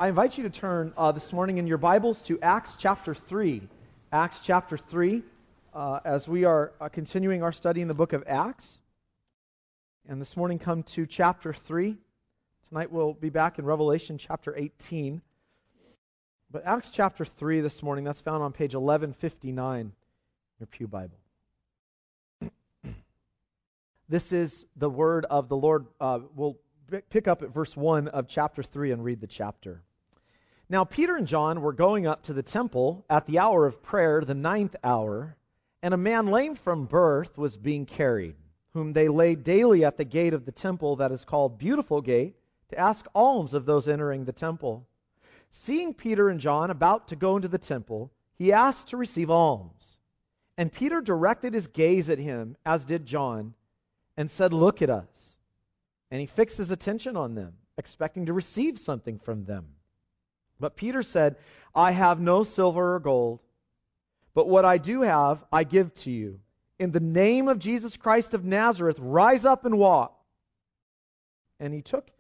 I invite you to turn this morning in your Bibles to Acts chapter 3. Acts chapter 3, as we are continuing our study in the book of Acts. And this morning come to chapter 3. Tonight we'll be back in Revelation chapter 18. But Acts chapter 3 this morning, that's found on page 1159 in your Pew Bible. This is the word of the Lord. We'll pick up at verse 1 of chapter 3 and read the chapter. Now Peter and John were going up to the temple at the hour of prayer, the 9th hour, and a man lame from birth was being carried, whom they laid daily at the gate of the temple that is called Beautiful Gate, to ask alms of those entering the temple. Seeing Peter and John about to go into the temple, he asked to receive alms. And Peter directed his gaze at him, as did John, and said, "Look at us." And he fixed his attention on them, expecting to receive something from them. But Peter said, "I have no silver or gold, but what I do have, I give to you. In the name of Jesus Christ of Nazareth, rise up and walk." And he took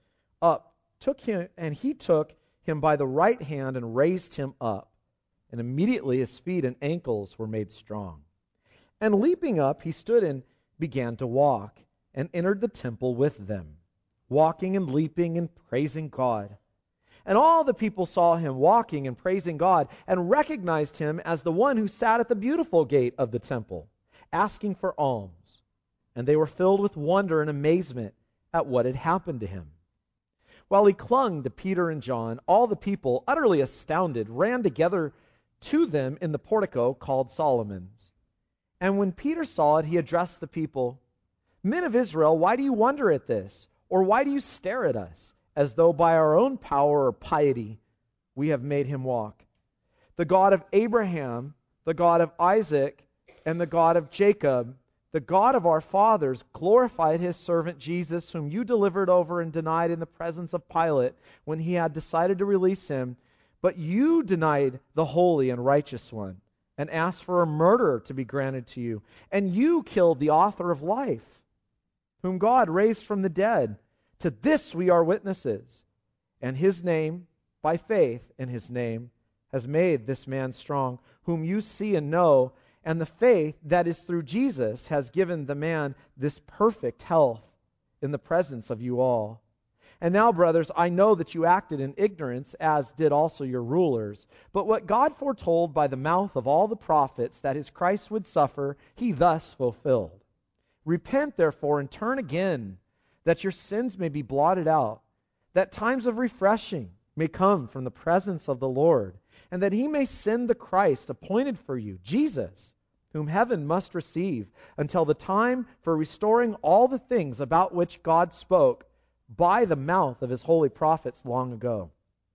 him by the right hand and raised him up. And immediately his feet and ankles were made strong. And leaping up, he stood and began to walk, and entered the temple with them, walking and leaping and praising God. And all the people saw him walking and praising God, and recognized him as the one who sat at the Beautiful Gate of the temple, asking for alms. And they were filled with wonder and amazement at what had happened to him. While he clung to Peter and John, all the people, utterly astounded, ran together to them in the portico called Solomon's. And when Peter saw it, he addressed the people, "Men of Israel, why do you wonder at this? Or why do you stare at us, as though by our own power or piety we have made him walk? The God of Abraham, the God of Isaac, and the God of Jacob, the God of our fathers, glorified his servant Jesus, whom you delivered over and denied in the presence of Pilate when he had decided to release him. But you denied the holy and righteous one, and asked for a murderer to be granted to you. And you killed the author of life, whom God raised from the dead. To this we are witnesses. And his name, by faith in his name, has made this man strong, whom you see and know. And the faith that is through Jesus has given the man this perfect health in the presence of you all. And now, brothers, I know that you acted in ignorance, as did also your rulers. But what God foretold by the mouth of all the prophets that his Christ would suffer, he thus fulfilled. Repent, therefore, and turn again, that your sins may be blotted out, that times of refreshing may come from the presence of the Lord, and that he may send the Christ appointed for you, Jesus, whom heaven must receive, until the time for restoring all the things about which God spoke by the mouth of his holy prophets long ago.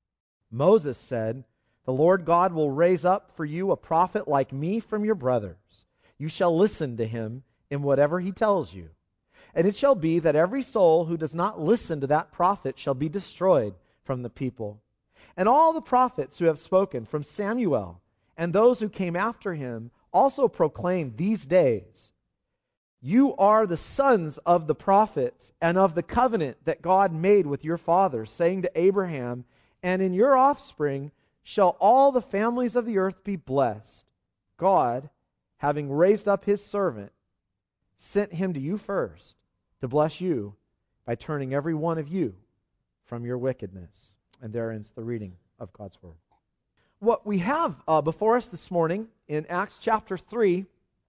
Moses said, "The Lord God will raise up for you a prophet like me from your brothers. You shall listen to him in whatever he tells you. And it shall be that every soul who does not listen to that prophet shall be destroyed from the people. And all the prophets who have spoken from Samuel and those who came after him also proclaimed these days. You are the sons of the prophets and of the covenant that God made with your fathers, saying to Abraham, and in your offspring shall all the families of the earth be blessed. God, having raised up his servant, sent him to you first, to bless you by turning every one of you from your wickedness." And there ends the reading of God's Word. What we have before us this morning in Acts chapter 3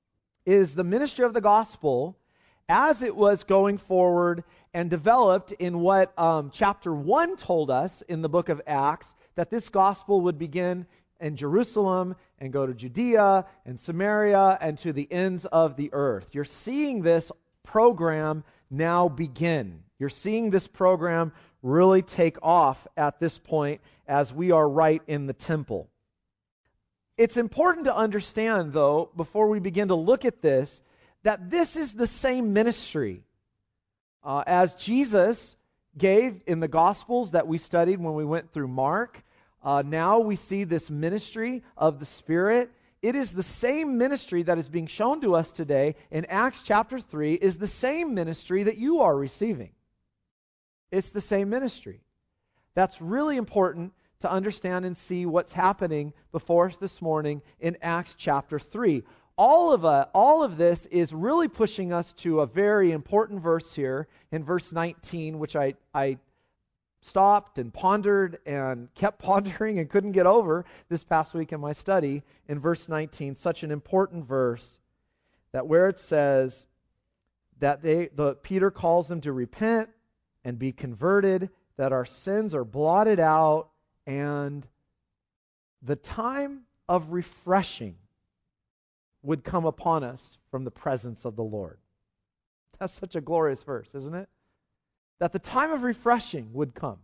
is the ministry of the gospel as it was going forward and developed in what chapter 1 told us in the book of Acts, that this gospel would begin in Jerusalem and go to Judea and Samaria and to the ends of the earth. You're seeing this program now begin. You're seeing this program really take off at this point as we are right in the temple. It's important to understand, though, before we begin to look at this, that this is the same ministry as Jesus gave in the Gospels that we studied when we went through Mark. Now we see this ministry of the Spirit. It is the same ministry that is being shown to us today in Acts chapter 3 is the same ministry that you are receiving. It's the same ministry. That's really important to understand and see what's happening before us this morning in Acts chapter 3. All of this is really pushing us to a very important verse here in verse 19, which I stopped and pondered and kept pondering and couldn't get over this past week in my study. In verse 19, such an important verse, that where it says that Peter calls them to repent and be converted, that our sins are blotted out, and the time of refreshing would come upon us from the presence of the Lord. That's such a glorious verse, isn't it? That the time of refreshing would come.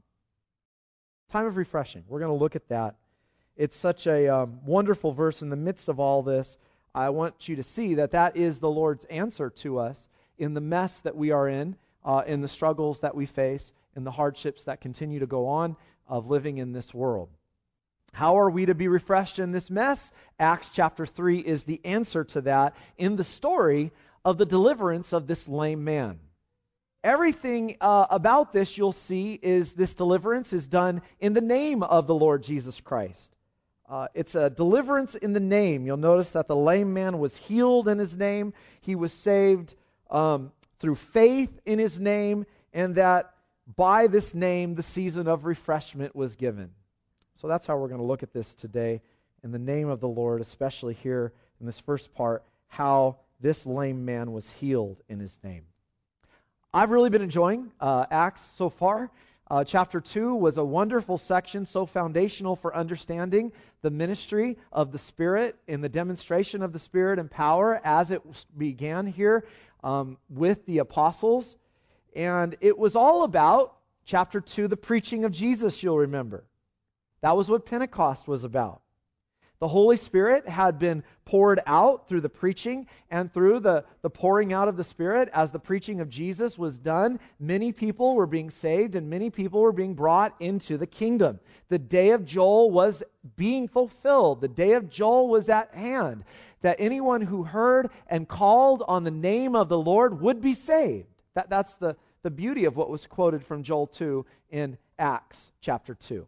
Time of refreshing. We're going to look at that. It's such a wonderful verse in the midst of all this. I want you to see that that is the Lord's answer to us in the mess that we are in the struggles that we face, in the hardships that continue to go on of living in this world. How are we to be refreshed in this mess? Acts chapter 3 is the answer to that in the story of the deliverance of this lame man. Everything about this you'll see is this deliverance is done in the name of the Lord Jesus Christ. It's a deliverance in the name. You'll notice that the lame man was healed in his name. He was saved through faith in his name, and that by this name the season of refreshment was given. So that's how we're going to look at this today, in the name of the Lord, especially here in this first part, how this lame man was healed in his name. I've really been enjoying Acts so far. Chapter 2 was a wonderful section, so foundational for understanding the ministry of the Spirit and the demonstration of the Spirit and power as it began here with the apostles. And it was all about, chapter 2, the preaching of Jesus, you'll remember. That was what Pentecost was about. The Holy Spirit had been poured out through the preaching, and through the pouring out of the Spirit as the preaching of Jesus was done, many people were being saved and many people were being brought into the kingdom. The day of Joel was being fulfilled. The day of Joel was at hand, that anyone who heard and called on the name of the Lord would be saved. That's the beauty of what was quoted from Joel 2 in Acts chapter 2.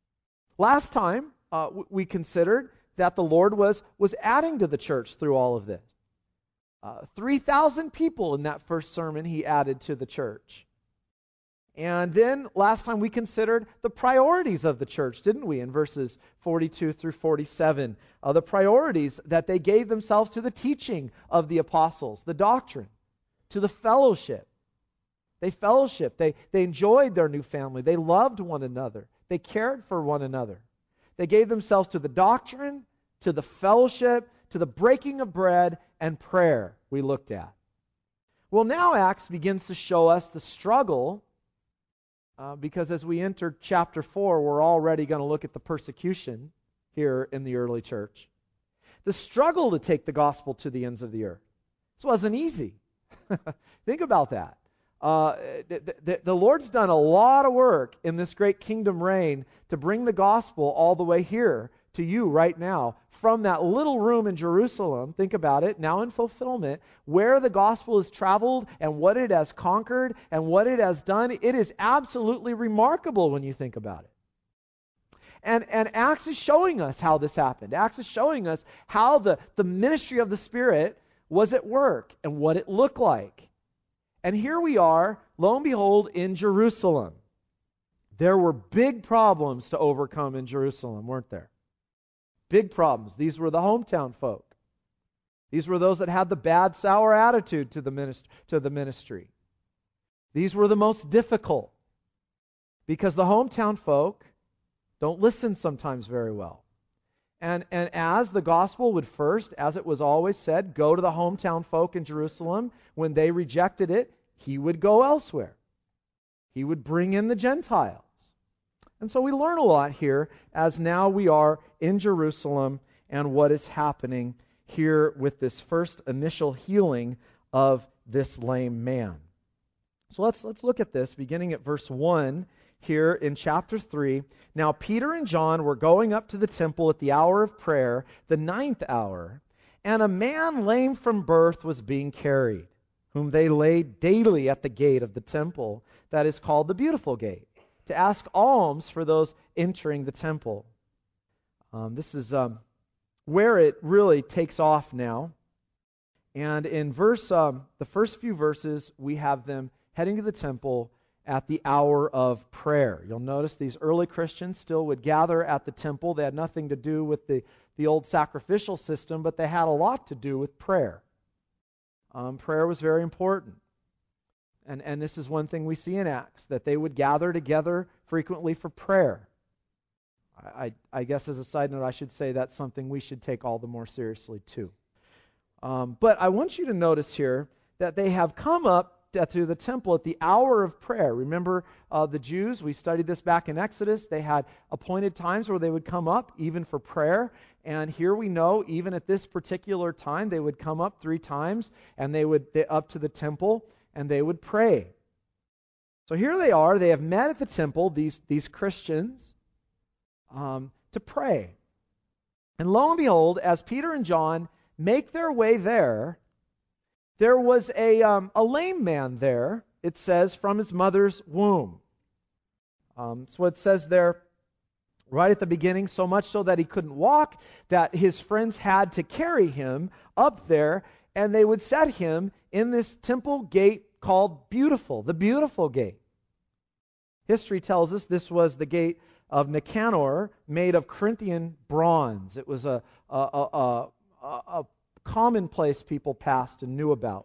Last time, we considered that the Lord was adding to the church through all of this. 3,000 people in that first sermon he added to the church. And then last time we considered the priorities of the church, didn't we, in verses 42 through 47. The priorities that they gave themselves to the teaching of the apostles, the doctrine, to the fellowship. They fellowshiped. They enjoyed their new family. They loved one another. They cared for one another. They gave themselves to the doctrine, to the fellowship, to the breaking of bread, and prayer we looked at. Well, now Acts begins to show us the struggle, because as we enter chapter 4, we're already going to look at the persecution here in the early church. The struggle to take the gospel to the ends of the earth. This wasn't easy. Think about that. The Lord's done a lot of work in this great kingdom reign to bring the gospel all the way here to you right now. From that little room in Jerusalem, think about it, now in fulfillment, where the gospel has traveled and what it has conquered and what it has done, it is absolutely remarkable when you think about it. And Acts is showing us how this happened. Acts is showing us how the ministry of the Spirit was at work and what it looked like. And here we are, lo and behold, in Jerusalem. There were big problems to overcome in Jerusalem, weren't there? Big problems. These were the hometown folk. These were those that had the bad, sour attitude to the ministry. These were the most difficult, because the hometown folk don't listen sometimes very well. And as the gospel would first, as it was always said, go to the hometown folk in Jerusalem, when they rejected it, he would go elsewhere. He would bring in the Gentiles. And so we learn a lot here as now we are in Jerusalem and what is happening here with this first initial healing of this lame man. So let's look at this beginning at verse 1 here in chapter 3. Now Peter and John were going up to the temple at the hour of prayer, the 9th hour, and a man lame from birth was being carried, whom they laid daily at the gate of the temple, that is called the Beautiful Gate, to ask alms for those entering the temple. This is where it really takes off now. And in the first few verses, we have them heading to the temple at the hour of prayer. You'll notice these early Christians still would gather at the temple. They had nothing to do with the old sacrificial system, but they had a lot to do with prayer. Prayer was very important. And this is one thing we see in Acts, that they would gather together frequently for prayer. I guess as a side note, I should say that's something we should take all the more seriously too. But I want you to notice here that they have come up to the temple at the hour of prayer. Remember the Jews, we studied this back in Exodus, they had appointed times where they would come up even for prayer. And here we know, even at this particular time, they would come up 3 times and they up to the temple and they would pray. So here they are, they have met at the temple, these Christians, to pray. And lo and behold, as Peter and John make their way there was a lame man there, it says, from his mother's womb. That's what it says there right at the beginning, so much so that he couldn't walk, that his friends had to carry him up there, and they would set him in this temple gate called Beautiful, the Beautiful Gate. History tells us this was the gate of Nicanor, made of Corinthian bronze. It was a commonplace people passed and knew about.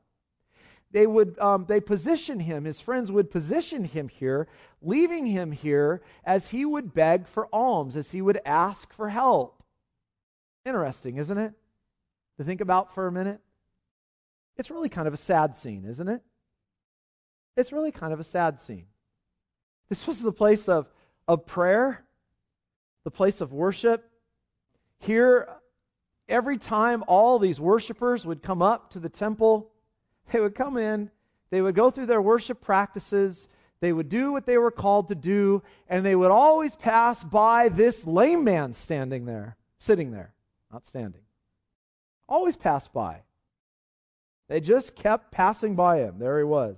They position him, his friends would position him here, leaving him here as he would beg for alms, as he would ask for help. Interesting, isn't it? To think about for a minute. It's really kind of a sad scene, isn't it? It's really kind of a sad scene. This was the place of prayer, the place of worship. Here, every time all these worshipers would come up to the temple, they would come in, they would go through their worship practices, they would do what they were called to do, and they would always pass by this lame man standing there, sitting there, not standing. Always pass by. They just kept passing by him. There he was.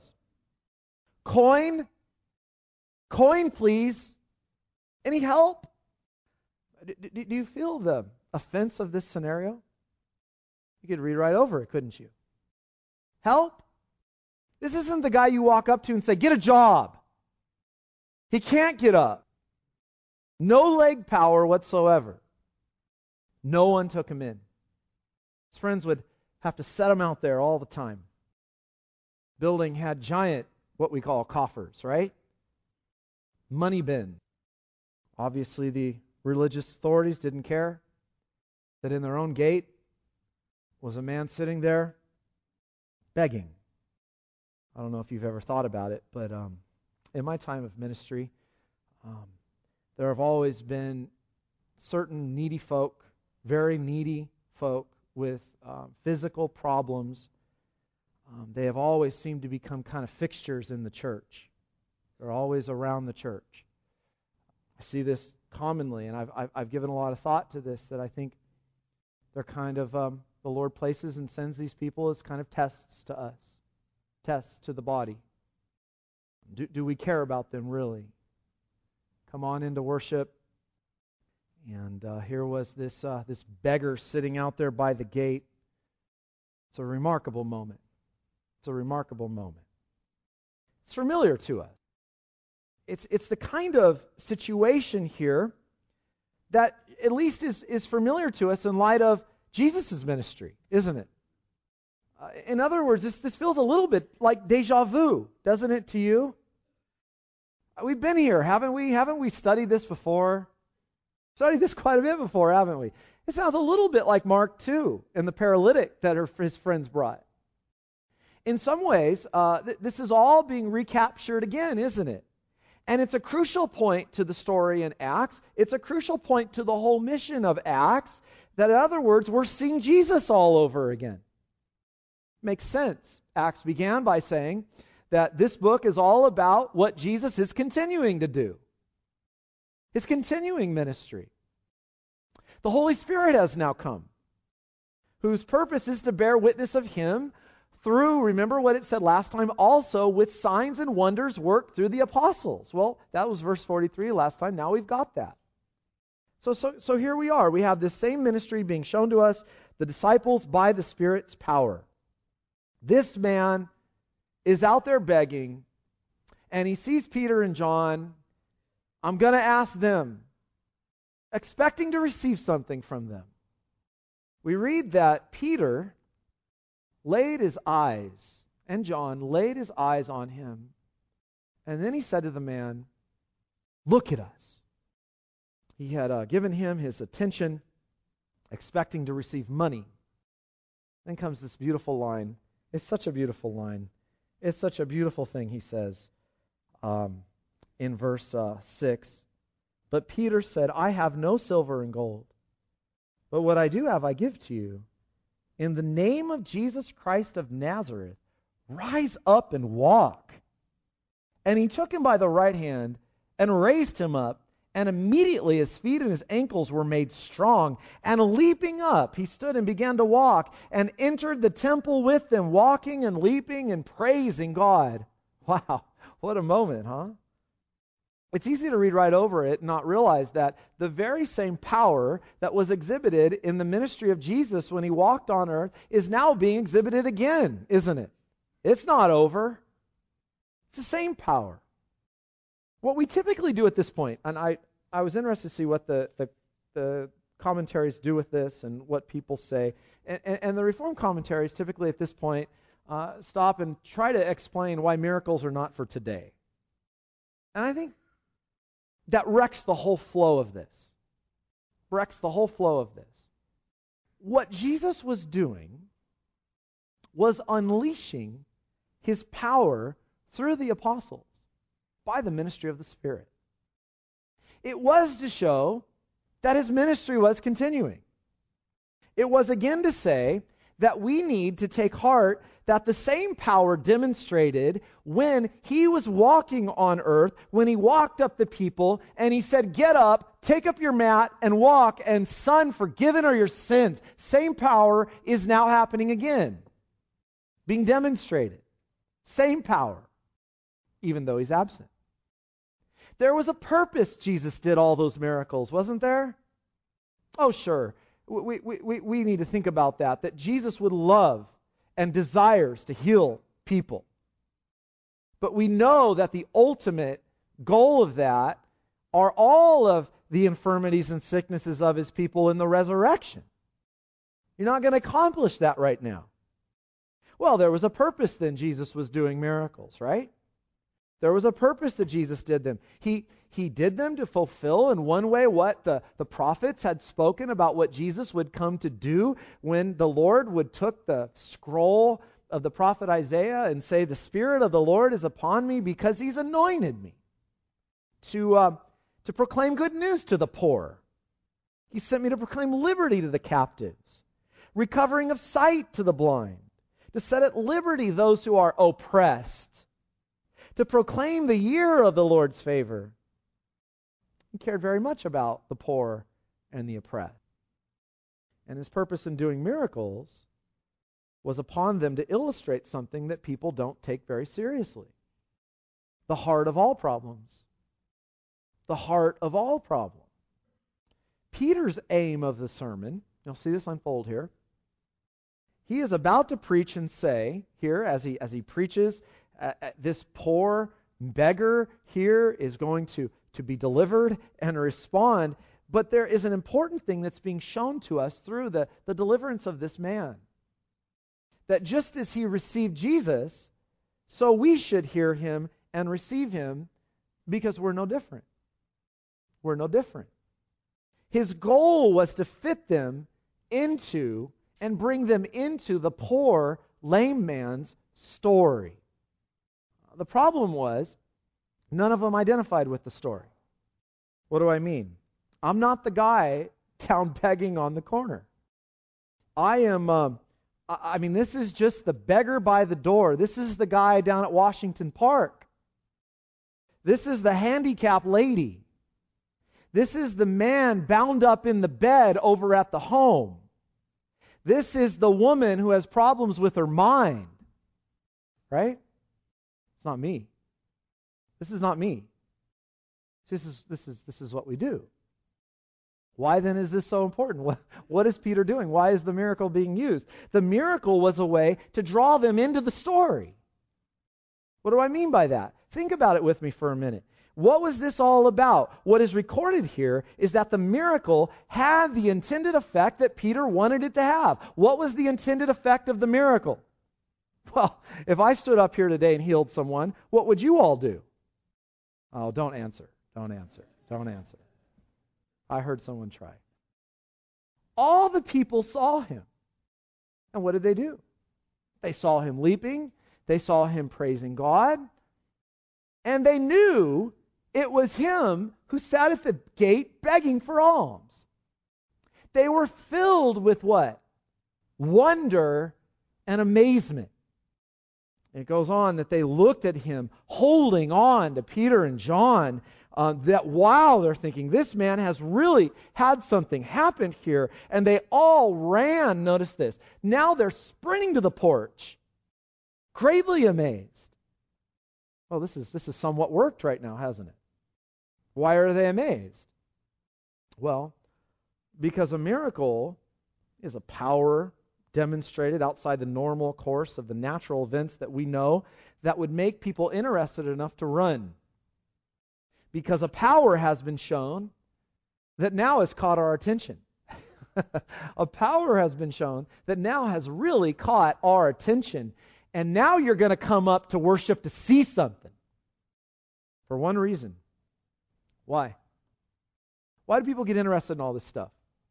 Coin, please. Any help? Do you feel the offense of this scenario? You could read right over it, couldn't you? Help? This isn't the guy you walk up to and say, get a job. He can't get up. No leg power whatsoever. No one took him in. His friends would have to set him out there all the time. Building had giant, what we call coffers, right? Money bin. Obviously, the religious authorities didn't care that in their own gate was a man sitting there begging. I don't know if you've ever thought about it, but in my time of ministry, there have always been certain needy folk, very needy folk with physical problems. They have always seemed to become kind of fixtures in the church. They're always around the church. I see this commonly, and I've given a lot of thought to this, that I think they're kind of, the Lord places and sends these people as kind of tests to us, tests to the body. Do we care about them really? Come on into worship. And here was this beggar sitting out there by the gate. It's a remarkable moment. It's a remarkable moment. It's familiar to us. It's the kind of situation here that at least is familiar to us in light of Jesus' ministry, isn't it? In other words, this feels a little bit like deja vu, doesn't it to you? We've been here, haven't we? Haven't we studied this before? Studied this quite a bit before, haven't we? It sounds a little bit like Mark 2 and the paralytic that his friends brought. In some ways, this is all being recaptured again, isn't it? And it's a crucial point to the story in Acts. It's a crucial point to the whole mission of Acts, that in other words, we're seeing Jesus all over again. Makes sense. Acts began by saying that this book is all about what Jesus is continuing to do. His continuing ministry. The Holy Spirit has now come, whose purpose is to bear witness of Him through, remember what it said last time, also with signs and wonders worked through the apostles. Well, that was verse 43 last time. Now we've got that. So here we are. We have this same ministry being shown to us, the disciples by the Spirit's power. This man is out there begging, and he sees Peter and John. I'm going to ask them, expecting to receive something from them. We read that Peter laid his eyes, and John laid his eyes on him. And then he said to the man, look at us. He had given him his attention, expecting to receive money. Then comes this beautiful line. It's such a beautiful line. It's such a beautiful thing, he says in verse 6. But Peter said, I have no silver and gold, but what I do have I give to you. In the name of Jesus Christ of Nazareth, rise up and walk. And he took him by the right hand and raised him up. And immediately his feet and his ankles were made strong. And leaping up, he stood and began to walk and entered the temple with them, walking and leaping and praising God. Wow, what a moment, huh? It's easy to read right over it and not realize that the very same power that was exhibited in the ministry of Jesus when he walked on earth is now being exhibited again, isn't it? It's not over. It's the same power. What we typically do at this point, and I was interested to see what the commentaries do with this and what people say, and the Reformed commentaries typically at this point stop and try to explain why miracles are not for today. And I think that wrecks the whole flow of this. Wrecks the whole flow of this. What Jesus was doing was unleashing his power through the apostles by the ministry of the Spirit. It was to show that his ministry was continuing. It was again to say that we need to take heart that the same power demonstrated when he was walking on earth, when he walked up the people and he said, get up, take up your mat and walk, and son, forgiven are your sins. Same power is now happening again, being demonstrated. Same power, even though he's absent. There was a purpose Jesus did all those miracles, wasn't there? Oh, sure. We need to think about that Jesus would love and desires to heal people. But we know that the ultimate goal of that are all of the infirmities and sicknesses of his people in the resurrection. You're not going to accomplish that right now. Well, there was a purpose then Jesus was doing miracles, right? There was a purpose that Jesus did them. He did them to fulfill in one way what the prophets had spoken about what Jesus would come to do when the Lord would took the scroll of the prophet Isaiah and say, the Spirit of the Lord is upon me because he's anointed me to proclaim good news to the poor. He sent me to proclaim liberty to the captives, recovering of sight to the blind, to set at liberty those who are oppressed, to proclaim the year of the Lord's favor. He cared very much about the poor and the oppressed. And his purpose in doing miracles was upon them to illustrate something that people don't take very seriously. The heart of all problems. The heart of all problems. Peter's aim of the sermon, you'll see this unfold here. He is about to preach and say, here as he preaches, this poor beggar here is going to be delivered and respond. But there is an important thing that's being shown to us through the deliverance of this man. That just as he received Jesus, so we should hear him and receive him because we're no different. We're no different. His goal was to fit them into and bring them into the poor, lame man's story. The problem was, none of them identified with the story. What do I mean? I'm not the guy down begging on the corner. This is just the beggar by the door. This is the guy down at Washington Park. This is the handicapped lady. This is the man bound up in the bed over at the home. This is the woman who has problems with her mind. right? It's not me. This is not me. This is what we do. Why then is this so important? What is Peter doing? Why is the miracle being used? The miracle was a way to draw them into the story. What do I mean by that? Think about it with me for a minute. What was this all about? What is recorded here is that the miracle had the intended effect that Peter wanted it to have. What was the intended effect of the miracle? Well, if I stood up here today and healed someone, what would you all do? Oh, don't answer. Don't answer. Don't answer. I heard someone try. All the people saw him. And what did they do? They saw him leaping. They saw him praising God. And they knew it was him who sat at the gate begging for alms. They were filled with what? Wonder and amazement. It goes on that they looked at him holding on to Peter and John, that while they're thinking, this man has really had something happen here, and they all ran, notice this, now they're sprinting to the porch, greatly amazed. Well, this is somewhat worked right now, hasn't it? Why are they amazed? Well, because a miracle is a power demonstrated outside the normal course of the natural events that we know that would make people interested enough to run. Because a power has been shown that now has caught our attention. A power has been shown that now has really caught our attention. And now you're going to come up to worship to see something. For one reason. Why? Why do people get interested in all this stuff?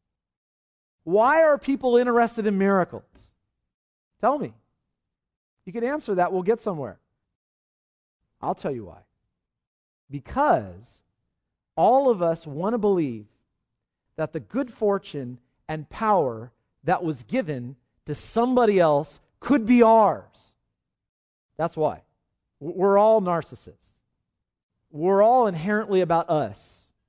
Why are people interested in miracles? Tell me. You can answer that, we'll get somewhere. I'll tell you why. Because all of us want to believe that the good fortune and power that was given to somebody else could be ours. That's why. We're all narcissists. We're all inherently about us.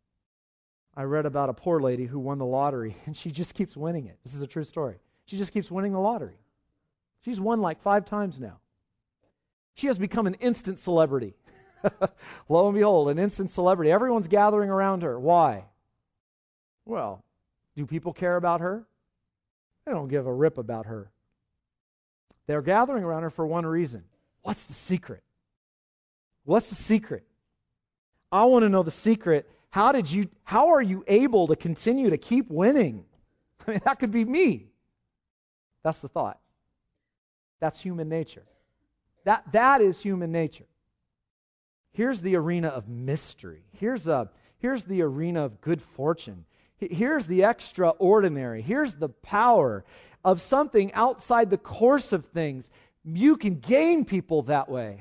I read about a poor lady who won the lottery, and she just keeps winning it. This is a true story. She just keeps winning the lottery. She's won like 5 times now. She has become an instant celebrity. Lo and behold, an instant celebrity. Everyone's gathering around her. Why? Well, do people care about her? They don't give a rip about her. They're gathering around her for one reason. What's the secret? What's the secret? I want to know the secret. How are you able to continue to keep winning? I mean, that could be me. That's the thought. That's human nature. That is human nature. Here's the arena of mystery. Here's the arena of good fortune. Here's the extraordinary. Here's the power of something outside the course of things. You can gain people that way.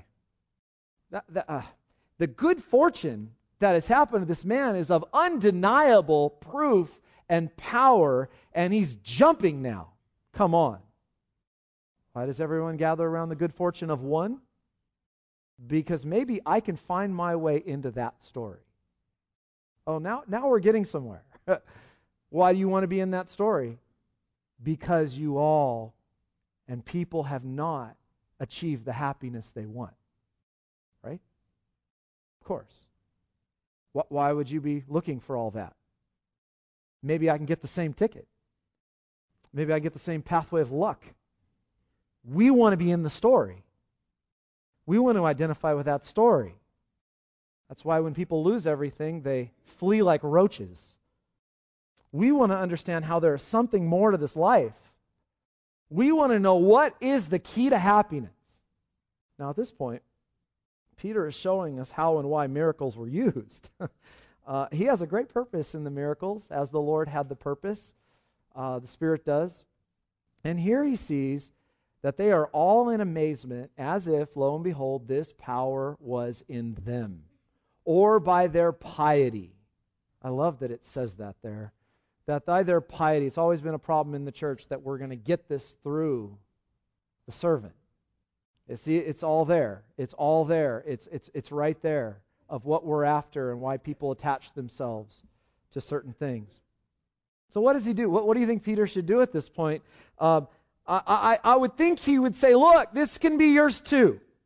The good fortune that has happened to this man is of undeniable proof and power, and he's jumping now. Come on. Why does everyone gather around the good fortune of one? Because maybe I can find my way into that story. Oh, now we're getting somewhere. Why do you want to be in that story? Because you all and people have not achieved the happiness they want. Right? Of course. Why would you be looking for all that? Maybe I can get the same ticket. Maybe I get the same pathway of luck. We want to be in the story. We want to identify with that story. That's why when people lose everything, they flee like roaches. We want to understand how there is something more to this life. We want to know what is the key to happiness. Now at this point, Peter is showing us how and why miracles were used. He has a great purpose in the miracles, as the Lord had the purpose. The Spirit does. And here he sees that they are all in amazement, as if, lo and behold, this power was in them, or by their piety. I love that it says that there. That by their piety, it's always been a problem in the church that we're going to get this through the servant. See, it's all there. It's all there. It's right there of what we're after and why people attach themselves to certain things. So what does he do? What do you think Peter should do at this point? I would think he would say, look, this can be yours too.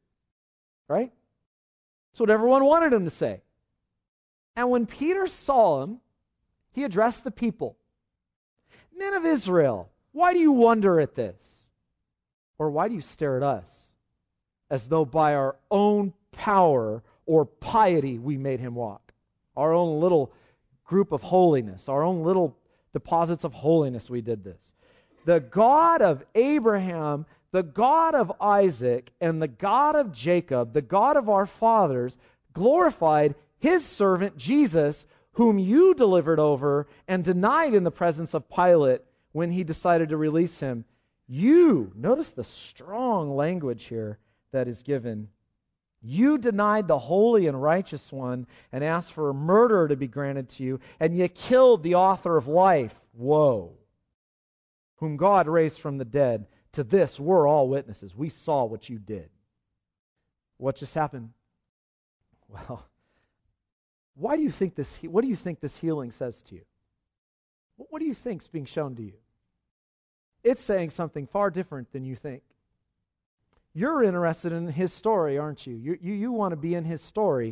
right? That's what everyone wanted him to say. And when Peter saw him, he addressed the people. Men of Israel, why do you wonder at this? Or why do you stare at us as though by our own power or piety we made him walk? Our own little group of holiness, our own little deposits of holiness, we did this. The God of Abraham, the God of Isaac, and the God of Jacob, the God of our fathers, glorified his servant Jesus, whom you delivered over and denied in the presence of Pilate when he decided to release him. You, notice the strong language here that is given. You denied the holy and righteous one and asked for a murderer to be granted to you, and you killed the author of life. Whoa. Whom God raised from the dead. To this, we're all witnesses. We saw what you did. What just happened? Well, what do you think this healing says to you? What do you think is being shown to you? It's saying something far different than you think. You're interested in his story, aren't you? You want to be in his story.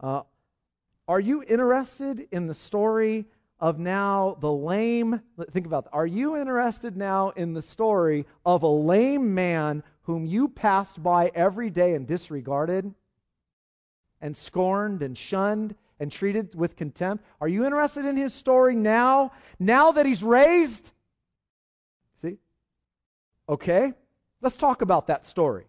Are you interested in the story of now the lame? Think about that. Are you interested now in the story of a lame man whom you passed by every day and disregarded and scorned and shunned and treated with contempt? Are you interested in his story now that he's raised? See? Okay. Let's talk about that story.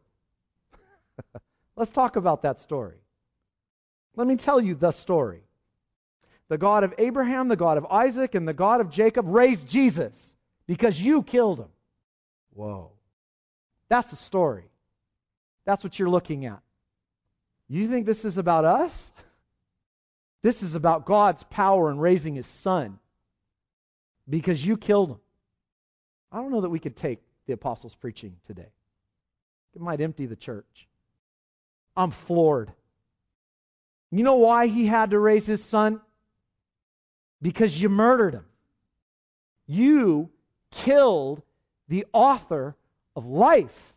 Let's talk about that story. Let me tell you the story. The God of Abraham, the God of Isaac, and the God of Jacob raised Jesus because you killed him. Whoa. That's the story. That's what you're looking at. You think this is about us? This is about God's power in raising his son because you killed him. I don't know that we could take the apostles' preaching today. It might empty the church. I'm floored. You know why he had to raise his son? Because you murdered him. You killed the author of life.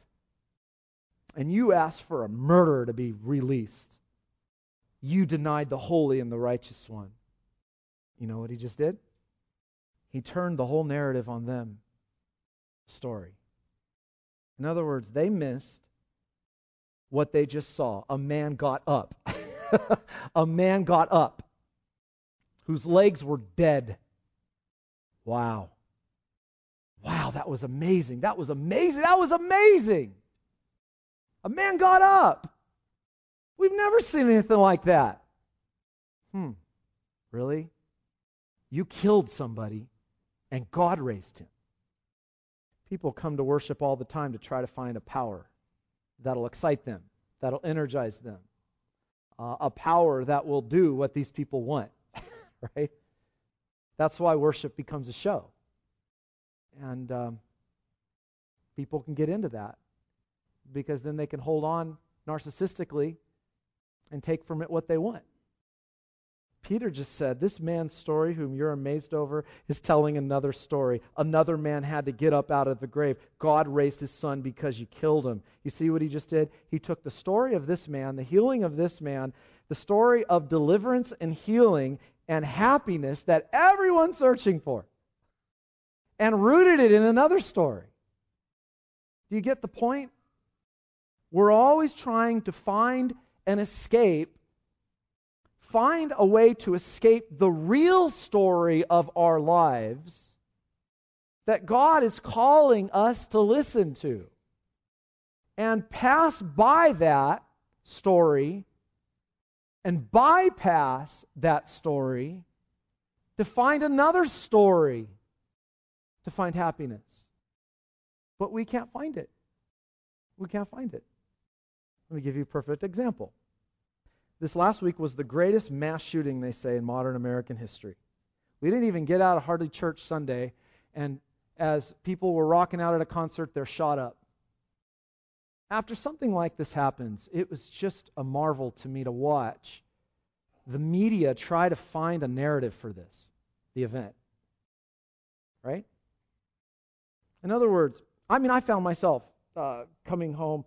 And you asked for a murderer to be released. You denied the holy and the righteous one. You know what he just did? He turned the whole narrative on them. Story. In other words, they missed what they just saw. A man got up. A man got up whose legs were dead. Wow. Wow, that was amazing. That was amazing. That was amazing. A man got up. We've never seen anything like that. Really? You killed somebody and God raised him. People come to worship all the time to try to find a power that'll excite them, that'll energize them, a power that will do what these people want, right? That's why worship becomes a show. And people can get into that because then they can hold on narcissistically and take from it what they want. Peter just said, this man's story, whom you're amazed over, is telling another story. Another man had to get up out of the grave. God raised his son because you killed him. You see what he just did? He took the story of this man, the healing of this man, the story of deliverance and healing and happiness that everyone's searching for, and rooted it in another story. Do you get the point? We're always trying to find an escape, find a way to escape the real story of our lives that God is calling us to listen to, and pass by that story and bypass that story to find another story to find happiness. But we can't find it. We can't find it. Let me give you a perfect example. This last week was the greatest mass shooting, they say, in modern American history. We didn't even get out of Hardly Church Sunday, and as people were rocking out at a concert, they're shot up. After something like this happens, it was just a marvel to me to watch the media try to find a narrative for this, the event. Right? In other words, I found myself coming home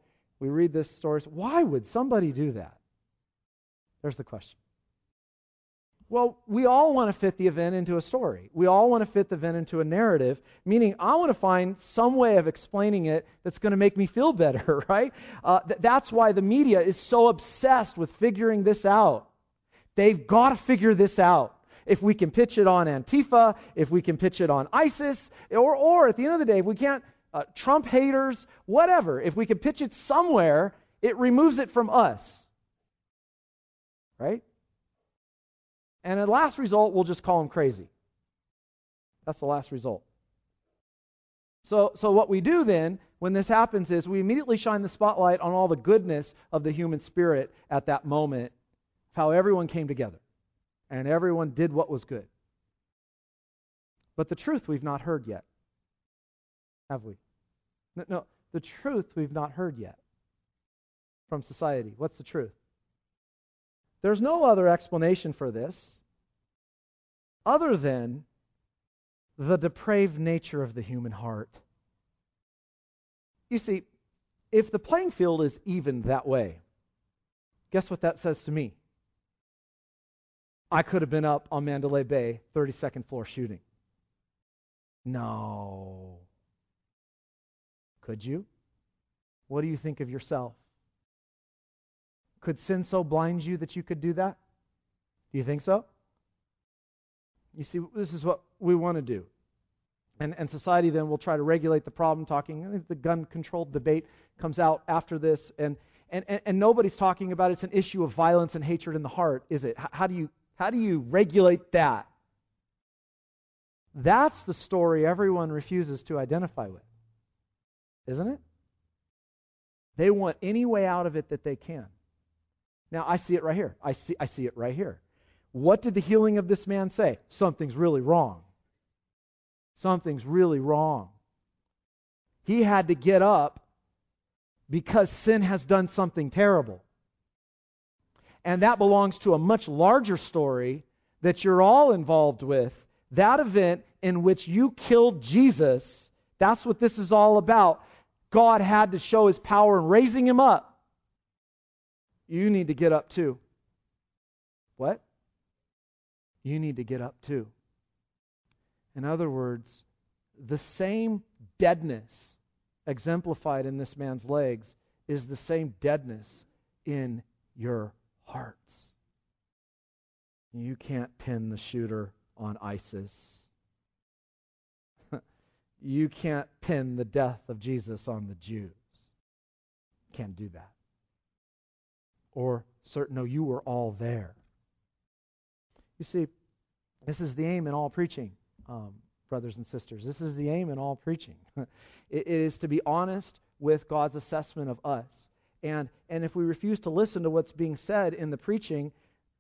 We read this story. Why would somebody do that? There's the question. Well, we all want to fit the event into a story. We all want to fit the event into a narrative, meaning I want to find some way of explaining it that's going to make me feel better, right? That's why the media is so obsessed with figuring this out. They've got to figure this out. If we can pitch it on Antifa, if we can pitch it on ISIS, or at the end of the day, if we can't, Trump haters, whatever, if we can pitch it somewhere, it removes it from us. Right? And the last result, we'll just call them crazy. That's the last result. So what we do then, when this happens, is we immediately shine the spotlight on all the goodness of the human spirit at that moment, how everyone came together, and everyone did what was good. But the truth we've not heard yet, have we? No, the truth we've not heard yet from society. What's the truth? There's no other explanation for this other than the depraved nature of the human heart. You see, if the playing field is even that way, guess what that says to me? I could have been up on Mandalay Bay, 32nd floor shooting. No. Could you? What do you think of yourself? Could sin so blind you that you could do that? Do you think so? You see, this is what we want to do. And society then will try to regulate the problem, talking, the gun control debate comes out after this, and nobody's talking about it's an issue of violence and hatred in the heart, is it? How do you regulate that? That's the story everyone refuses to identify with, isn't it? They want any way out of it that they can. Now, I see it right here. I see it right here. What did the healing of this man say? Something's really wrong. Something's really wrong. He had to get up because sin has done something terrible. And that belongs to a much larger story that you're all involved with. That event in which you killed Jesus, that's what this is all about. God had to show His power in raising Him up. You need to get up too. What? You need to get up too. In other words, the same deadness exemplified in this man's legs is the same deadness in your hearts. You can't pin the shooter on ISIS. You can't pin the death of Jesus on the Jews. Can't do that. Or, no, you were all there. You see, this is the aim in all preaching, brothers and sisters. This is the aim in all preaching. It is to be honest with God's assessment of us. And if we refuse to listen to what's being said in the preaching,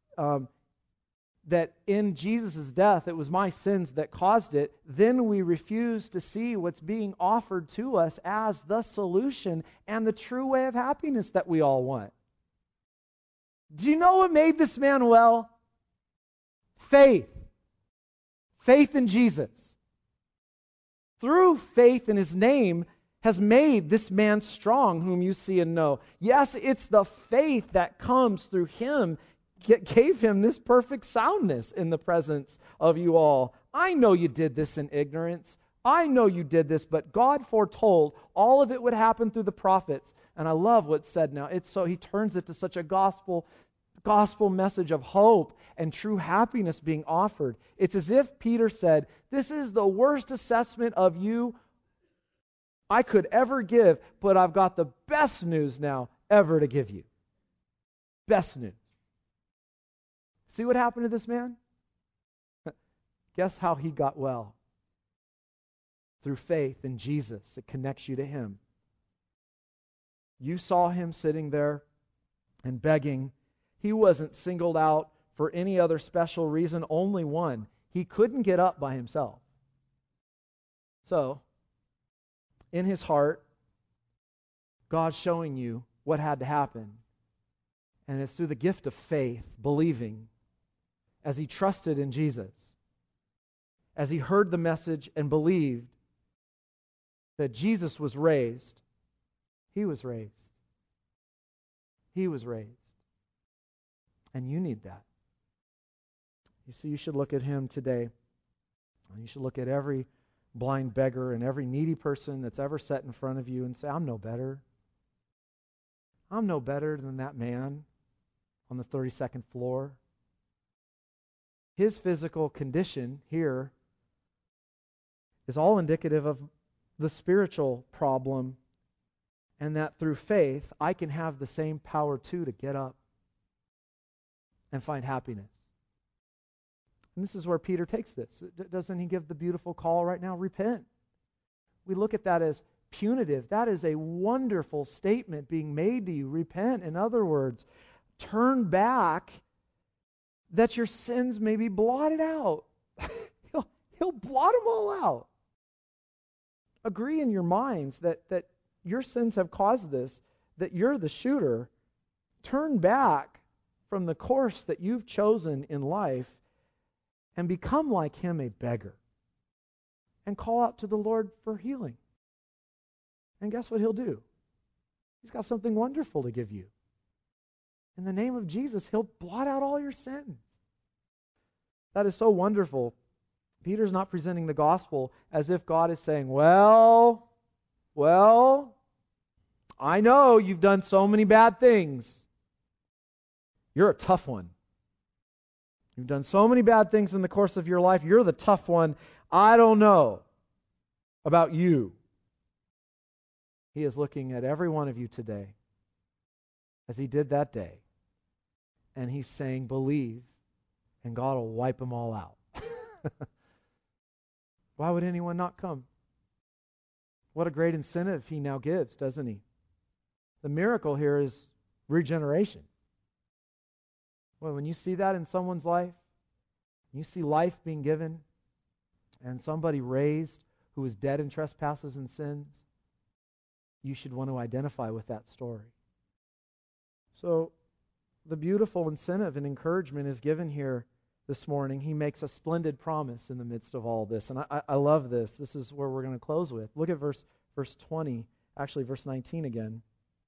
that in Jesus' death it was my sins that caused it, then we refuse to see what's being offered to us as the solution and the true way of happiness that we all want. Do you know what made this man well? Faith. Faith in Jesus. Through faith in His name has made this man strong whom you see and know. Yes, it's the faith that comes through Him gave him this perfect soundness in the presence of you all. I know you did this in ignorance. I know you did this, but God foretold all of it would happen through the prophets. And I love what's said now. It's so He turns it to such a gospel message of hope and true happiness being offered. It's as if Peter said, this is the worst assessment of you I could ever give, but I've got the best news now ever to give you. Best news. See what happened to this man? Guess how he got well? Through faith in Jesus. It connects you to Him. You saw him sitting there and begging. He wasn't singled out for any other special reason, only one. He couldn't get up by himself. So, in his heart, God's showing you what had to happen. And it's through the gift of faith, believing, as he trusted in Jesus, as he heard the message and believed that Jesus was raised, he was raised. He was raised. And you need that. You see, you should look at him today. You should look at every blind beggar and every needy person that's ever sat in front of you and say, I'm no better. I'm no better than that man on the 32nd floor. His physical condition here is all indicative of the spiritual problem, and that through faith, I can have the same power too to get up and find happiness. And this is where Peter takes this. Doesn't he give the beautiful call right now? Repent. We look at that as punitive. That is a wonderful statement being made to you. Repent. In other words, turn back that your sins may be blotted out. He'll blot them all out. Agree in your minds that your sins have caused this, that you're the shooter. Turn back from the course that you've chosen in life and become like him, a beggar. And call out to the Lord for healing. And guess what he'll do? He's got something wonderful to give you. In the name of Jesus, he'll blot out all your sins. That is so wonderful. Peter's not presenting the gospel as if God is saying, well, I know you've done so many bad things. You're a tough one. You've done so many bad things in the course of your life. You're the tough one. I don't know about you. He is looking at every one of you today as he did that day. And he's saying, believe, and God will wipe them all out. Why would anyone not come? What a great incentive he now gives, doesn't he? The miracle here is regeneration. Well, when you see that in someone's life, you see life being given, and somebody raised who was dead in trespasses and sins, you should want to identify with that story. So, the beautiful incentive and encouragement is given here this morning. He makes a splendid promise in the midst of all this. And I love this. This is where we're going to close with. Look at verse 20, actually verse 19 again.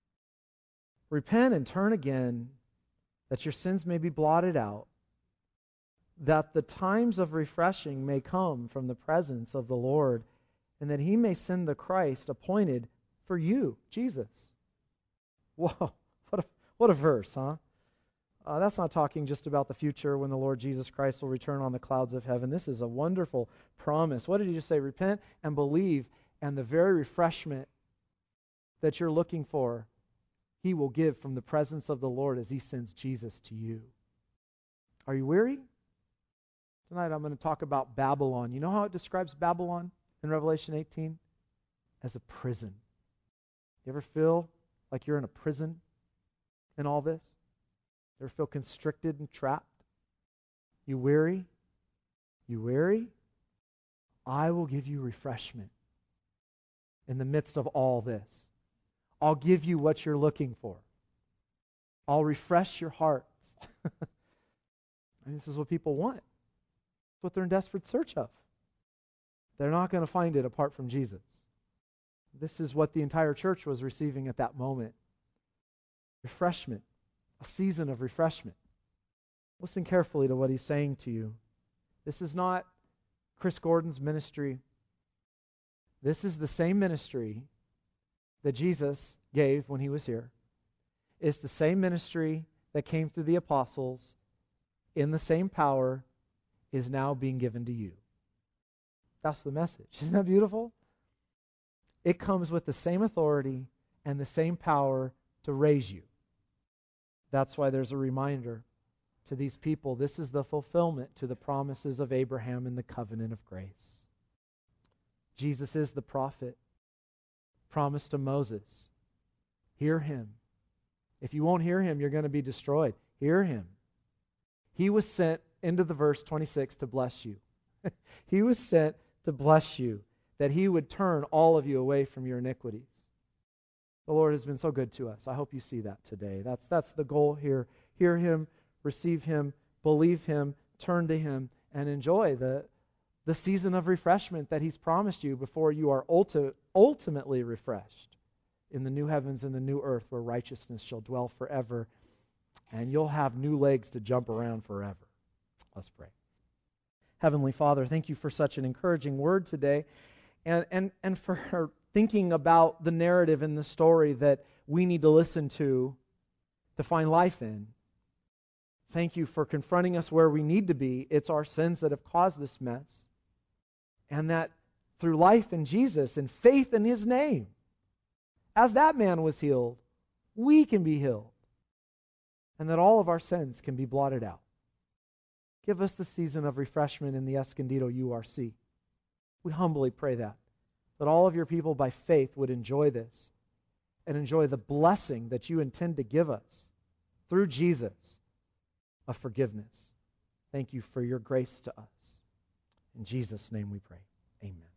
Repent and turn again, that your sins may be blotted out, that the times of refreshing may come from the presence of the Lord, and that he may send the Christ appointed for you, Jesus. Whoa, what a verse, huh? That's not talking just about the future when the Lord Jesus Christ will return on the clouds of heaven. This is a wonderful promise. What did he just say? Repent and believe, and the very refreshment that you're looking for, he will give from the presence of the Lord as he sends Jesus to you. Are you weary? Tonight I'm going to talk about Babylon. You know how it describes Babylon in Revelation 18? As a prison. You ever feel like you're in a prison in all this? You ever feel constricted and trapped? You weary? You weary? I will give you refreshment in the midst of all this. I'll give you what you're looking for. I'll refresh your hearts. And this is what people want. It's what they're in desperate search of. They're not going to find it apart from Jesus. This is what the entire church was receiving at that moment. Refreshment. A season of refreshment. Listen carefully to what he's saying to you. This is not Chris Gordon's ministry. This is the same ministry that Jesus gave when he was here. It's the same ministry that came through the apostles in the same power is now being given to you. That's the message. Isn't that beautiful? It comes with the same authority and the same power to raise you. That's why there's a reminder to these people. This is the fulfillment to the promises of Abraham in the covenant of grace. Jesus is the prophet promised to Moses. Hear him. If you won't hear him, you're going to be destroyed. Hear him. He was sent into the verse 26 to bless you. He was sent to bless you, that he would turn all of you away from your iniquities. The Lord has been so good to us. I hope you see that today. That's the goal here. Hear him, receive him, believe him, turn to him, and enjoy the season of refreshment that he's promised you before you are ultimately refreshed in the new heavens and the new earth where righteousness shall dwell forever, and you'll have new legs to jump around forever. Let's pray. Heavenly Father, thank you for such an encouraging word today, and for thinking about the narrative in the story that we need to listen to find life in. Thank you for confronting us where we need to be. It's our sins that have caused this mess. And that through life in Jesus and faith in His name, as that man was healed, we can be healed. And that all of our sins can be blotted out. Give us the season of refreshment in the Escondido URC. We humbly pray that all of your people by faith would enjoy this and enjoy the blessing that you intend to give us through Jesus of forgiveness. Thank you for your grace to us. In Jesus' name we pray. Amen.